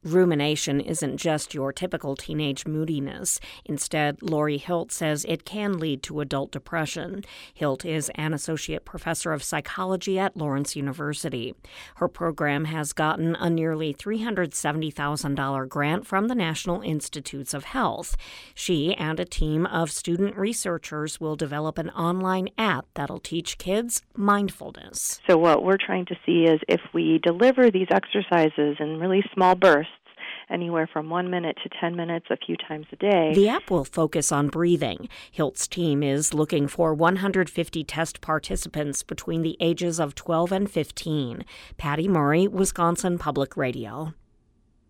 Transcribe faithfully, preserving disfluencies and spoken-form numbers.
Rumination isn't just your typical teenage moodiness. Instead, Lori Hilt says it can lead to adult depression. Hilt is an associate professor of psychology at Lawrence University. Her program has gotten a nearly three hundred seventy thousand dollars grant from the National Institutes of Health. She and a team of student researchers will develop an online app that'll teach kids mindfulness. So what we're trying to see is if we deliver these exercises in really small bursts, anywhere from one minute to ten minutes a few times a day. The app will focus on breathing. Hilt's team is looking for one hundred fifty test participants between the ages of twelve and fifteen. Patty Murray, Wisconsin Public Radio.